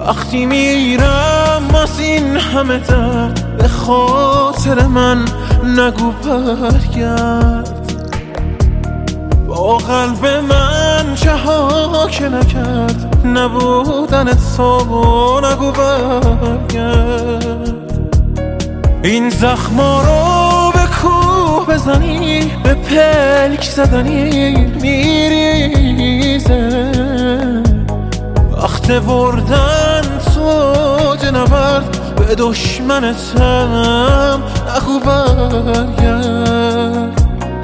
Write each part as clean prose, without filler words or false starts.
وقتی میرم از این همه درد به خاطر من نگو برگرد. با قلب من چه ها که نکرد نبودن تو نگو برگرد. این زخما رو به کوه بزنی به پلک زدنی میریزه. وقت بردن تو جنورد به دشمنتم نگو برگرد.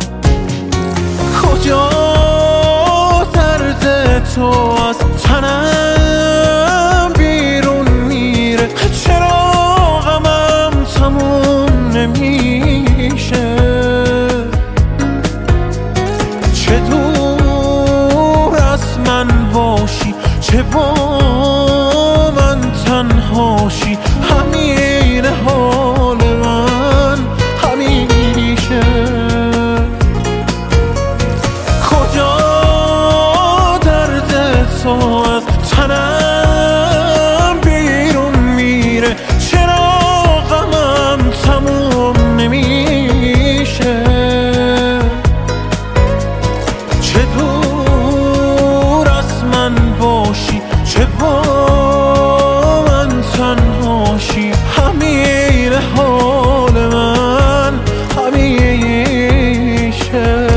کجا درد تو از تنم بیرون میره؟ چرا غمم تموم نمیشه؟ چه دور از من باشی چه با من تنهاشی، همین حال من همیشه. کجا درد تو از تنم بیرون میره؟ چرا غمم تموم نمیشه؟ چه دور از من باشی چه با من تنهاشی، همین حال من همیشه.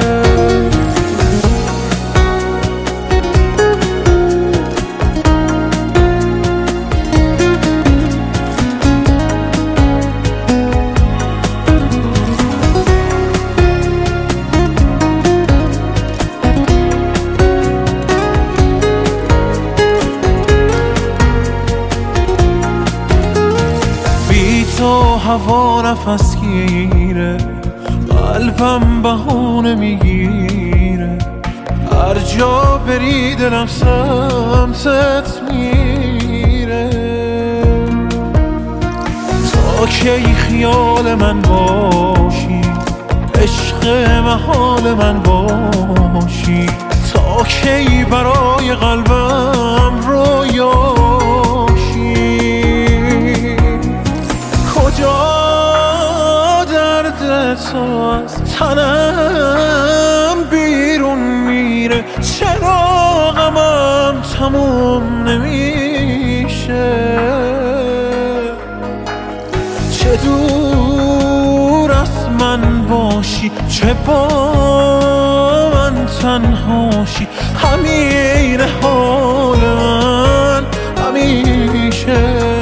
تو هوا نفس گیره، قلبم بهونه میگیره. هر جا بری دلم سمتت میره. تا کی خیال من باشی، عشق محال من باشی؟ تا کی برای قلبم رویاشی؟ کجا درد تو از تنم بیرون میره؟ چرا غمم تموم نمیشه؟ چه دور از من باشی چه با من تنهاشی، همین حال من همیشه.